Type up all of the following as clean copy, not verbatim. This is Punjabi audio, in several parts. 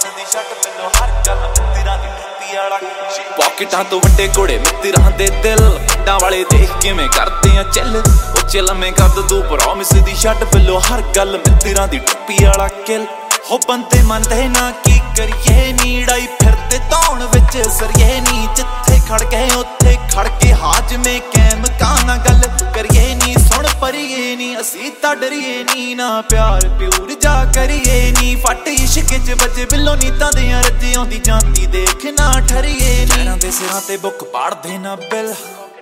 ਪ੍ਰੋਮਿਸ ਦੀ ਛੱਡ ਮੈਨੂੰ ਹਰ ਗੱਲ ਮਿੱਤਰਾਂ ਦੀ ਟੋਪੀ ਵਾਲਾ ਪੌਕਟਾਂ ਤੋਂ ਵੱਡੇ ਘੋੜੇ ਮਿੱਤਰਾਂ ਦੇ ਦਿਲ ਪਿੰਡਾਂ ਵਾਲੇ ਦੇਖ ਕਿਵੇਂ ਕਰਦੇ ਆ ਚੱਲ ਉੱਚੇ ਲੰਮੇ ਕੱਦ ਤੂੰ ਪ੍ਰੋਮਿਸ ਦੀ ਛੱਡ ਬਿੱਲੋ ਹਰ ਗੱਲ ਮਿੱਤਰਾਂ ਦੀ ਟੋਪੀ ਵਾਲਾ ਕਿਲ ਹੋ ਬੰਦੇ ਮੰਨਦੇ ਨਾ ਕੀ ਕਰੀਏ ਨੀੜਾਈ ਫਿਰਦੇ ਧੌਣ ਵਿੱਚ ਸਰੀਏ ਨੀ ਜਿੱਥੇ ਖੜ ਗਏ ਉੱਥੇ ਖੜ ਕੇ ਹਾਜਮੇ ਕੈਮ ਕਾਨਾ ਗੱਲ ਕਰੀਏ ਨੀ ਸੁਣ ਪਰੀਏ ਨੀ ਅਸੀਂ ਤਾਂ ਡਰੀਏ ਨੀ ਨਾ ਪਿਆਰ ਪਿਉਰ ਜਾ ਕਰੀਏ ਨੀ ਫੱਟ ਇਸ਼ਕ ਚ ਵੱਜੇ ਬਿੱਲੋ ਨੀਤਾਂ ਦੇ ਰੱਜੇ ਆਉਂਦੀ ਜਾਂਦੀ ਦੇਖ ਨਾ ਠਰੀਏ ਨੀ ਦੇ ਸਿਰਾਂ ਤੇ ਬੁੱਕ ਪਾੜਦੇ ਨਾ ਬਿੱਲ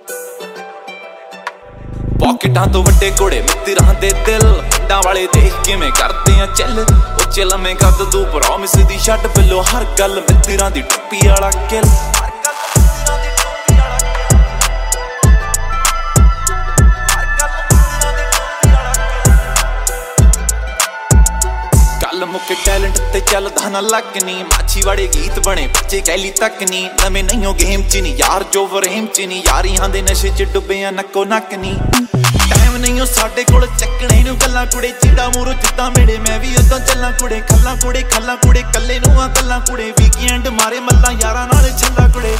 ਪੌਕਟਾਂ ਤੋਂ ਵੱਡੇ ਘੋੜੇ ਮਿੱਤਰਾਂ ਦੇ ਦਿਲ ਪਿੰਡਾਂ ਵਾਲੇ ਦੇਖ ਕਿਵੇਂ ਕਰਦੇ ਆ ਚੱਲ ਉੱਚੇ ਲੰਮੇ ਕੱਦ ਤੂੰ ਪ੍ਰੋਮਿਸ ਦੀ ਛੱਡ ਬਿੱਲੋ ਹਰ ਗੱਲ ਮਿੱਤਰਾਂ ਦੀ ਟੋਪੀ ਵਾਲਾ ਕਿਲ ਮੁੱਕੇ ਟੈਲੈਂਟ ਤੇ ਚੱਲਦਾ ਨਾ ਲੱਗਨੀ ਮਾਛੀ ਵਾੜੇ ਗੀਤ ਬਣੇ ਬੱਚੇ ਕਹਿਲੀ ਤੱਕ ਨੀ ਨਵੇਂ ਨਹੀਂਓ ਗੇਮ ਚ ਨੀ ਯਾਰ ਜੋ ਵਰੇਮ ਚ ਨੀ ਯਾਰੀਆਂ ਦੇ ਨਸ਼ੇ ਚ ਡੁੱਬੇ ਆ ਨੱਕੋ ਨੱਕ ਨੀ ਟਾਈਮ ਨਹੀਂਓ ਸਾਡੇ ਕੋਲ ਚੱਕਣੇ ਨੂੰ ਗੱਲਾਂ ਕੁੜੇ ਚਿੜਾ ਮੂਰੋ ਜਿੱਦਾਂ ਮੇੜੇ ਮੈਂ ਵੀ ਉਦੋਂ ਚੱਲਾਂ ਕੁੜੇ ਖੱਲਾਂ ਕੁੜੇ ਕੱਲੇ ਨੂੰ ਆ ਗੱਲਾਂ ਕੁੜੇ ਵੀਕਐਂਡ ਮਾਰੇ ਮੱਲਾਂ ਯਾਰਾਂ ਨਾਲ ਛੱਲਾ ਕੁੜੇ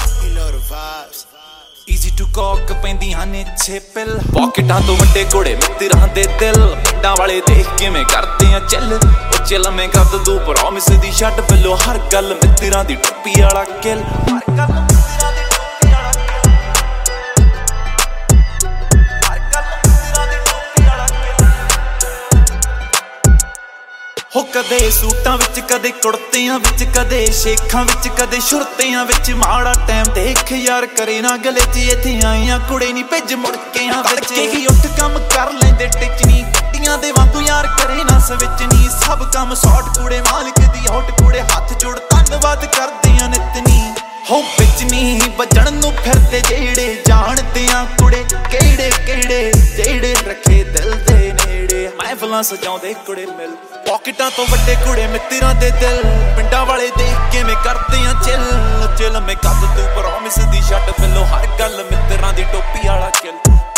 ਈਜ਼ੀ ਟੂ ਕੋਕ ਪੈਂਦੀਆਂ ਨੇ ਛੇਪਲ ਪੌਕਟਾਂ ਤੋਂ ਵੱਡੇ ਘੋੜੇ ਮਿੱਤਰਾਂ ਦੇ ਦਿਲ ਪਿੰਡਾਂ ਵਾਲੇ ਦੇਖ ਕਿਵੇਂ ਕਰਦੇ ਆ ਚੱਲ ਉੱਚੇ ਲੰਮੇ ਕੱਦ ਤੂੰ ਪ੍ਰੋਮਿਸ ਦੀ ਛੱਡ ਬਿੱਲੋ ਹਰ ਗੱਲ ਮਿੱਤਰਾਂ ਦੀ ਟੋਪੀ ਵਾਲਾ ਕਿਲ ਹਰ ਗੱਲ ਮਿੱਤਰਾਂ ਦੀ ਟੋਪੀ ਵਾਲਾ ਹਰ ਗੱਲ ਮਿੱਤਰਾਂ ਦੀ ਟੋਪੀ ਵਾਲਾ ਹੋ ਕਦੇ ਸੂਟਾਂ ਵਿੱਚ ਕਦੇ ਕੁੜਤਿਆਂ ਵਿੱਚ ਕਦੇ ਸ਼ੇਖਾਂ ਵਿੱਚ ਕਦੇ ਸ਼ੁਰਤਿਆਂ ਵਿੱਚ ਮਾੜਾ ਟਾਈਮ ਦੇਖ ਯਾਰ ਕਰੇ ਨਾ ਗਲੇ 'ਚ ਇੱਥੇ ਆਈਆਂ ਕੁੜੇ ਨਹੀਂ ਭਿੱਜ ਮੁੜਕਿਆਂ ਵਿੱਚ ਹੀ ਉੱਠ ਕੰਮ ਕਰ ਲੈਂਦੇ ਟਿਚਨੀ ਗੱਡੀਆਂ ਦੇ ਵਾਂਗੂ ਯਾਰ ਕਰੇ ਨਾ ਸਵਿਚ ਨੀ ਸਭ ਕੰਮ ਸ਼ਾਰਟ ਕੁੜੇ ਮਾਲਕ ਦੀ ਹੌਟ ਕੁੜੇ ਹੱਥ ਜੋੜ ਧੰਨਵਾਦ ਕਰਦੇ ਆ ਨਿਤਨੀ ਹੋ ਵਿੱਚ ਨਹੀਂ ਵੱਜਣ ਨੂੰ ਫਿਰਦੇ ਜਿਹੜੇ ਜਾਣਦੇ ਆ ਕੁੜੇ ਕਿਹੜੇ ਜਿਹੜੇ ਰੱਖੇ ਦਿਲ ਦੇ ਨੇੜੇ ਮਹਿਫਲਾਂ ਸਜਾਉਂਦੇ ਕੁੜੇ ਮਿਲ ਪੌਕਟਾਂ ਤੋਂ ਵੱਡੇ ਕੁੜੇ ਮਿੱਤਰਾਂ ਦੇ ਦਿਲ ਪਿੰਡਾਂ ਵਾਲੇ ਦੇਖ ਕਿਵੇਂ ਕਰਦੇ ਆ ਚੱਲ ਲੰਮੇ ਕੱਦ ਤੂੰ ਪ੍ਰੋਮਿਸ ਦੀ ਛੱਡ ਬਿੱਲੋ ਹਰ ਗੱਲ ਮਿੱਤਰਾਂ ਦੀ ਟੋਪੀ ਵਾਲਾ ਕਿਲ